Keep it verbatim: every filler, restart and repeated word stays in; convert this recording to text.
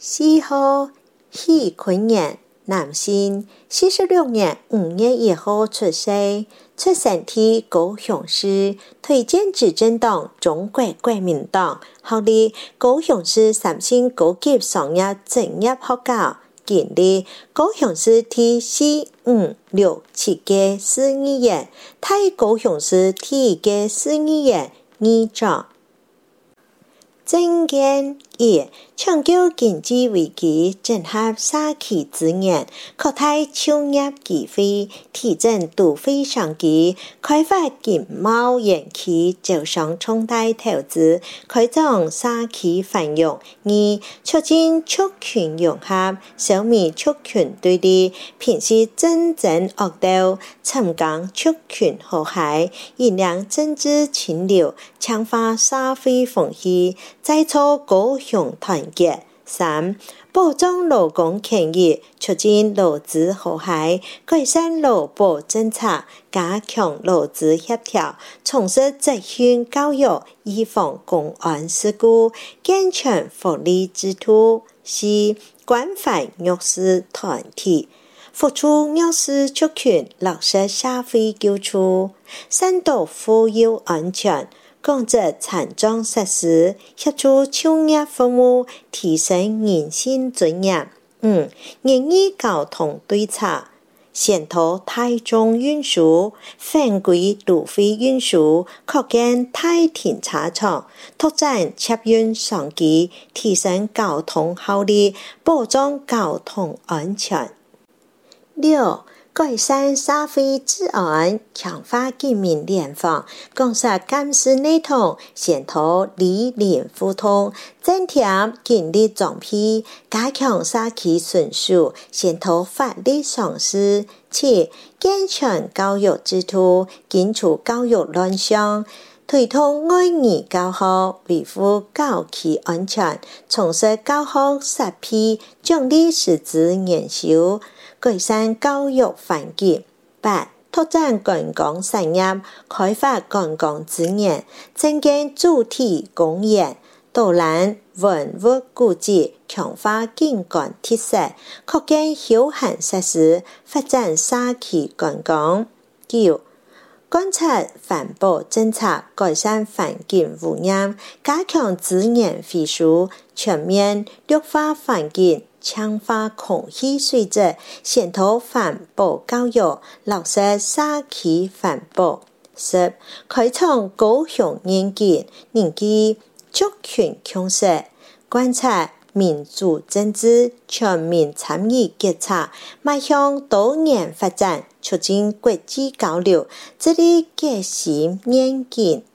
四号许坤元，男性，四十六年五月一号出生，出生地高雄市，推荐执政党中国国民党，后历高雄市三星高级商业职业学校，建立高雄市第四、五、六、七届市议员，替高雄市第一届市议员议长。政见一，抢救经济危机，整合社区资源，扩大就业机会，提振都会商机，开发经贸园区，招商创大投资，开展社区繁荣。二，促进族群融合，消灭族群对立，平息政争恶斗，增强族群和谐，引领政治清流，强化社会风气，再造高雄团结。三，保障劳工权益，促进劳资和谐，改善劳保政策，加強勞資協調，從事職訓教育，預防公安事故，健全福利制度。四，關懷弱勢團體，付出弱勢族群，落實社會救助，宣導婦幼安全，降低殘障設施，協助就業服務，提升人身尊嚴。五，人意交通對策，先導大眾運輸，分規都會運輸，擴建大停車場，拓展客運商機，提升交通效率，保障交通安全。六，改善社會治安，強化居民聯防，降低監視系統，先導理連互通，增添警力裝備，加強社區巡守，先導法律常識。七，健全教育制度，根除教育亂象，推動愛語教學，維護教區安全，從事教學設備，獎勵師資研修，改善教育環境。八，拓展觀光產業，開發觀光資源，增建主題公園、導覽文物古蹟，強化景觀特色，擴建休閒設施，發展社區觀光。九，觀察環保政策，改善環境污染，加強資源回收，全面綠化環境，強化空氣水質，先導環保教育，落實社區環保。十，開創高雄願景，凝聚族群共識，觀察民主政治，全民參與決策，邁向多元發展，促進國際交流，致力革新願景。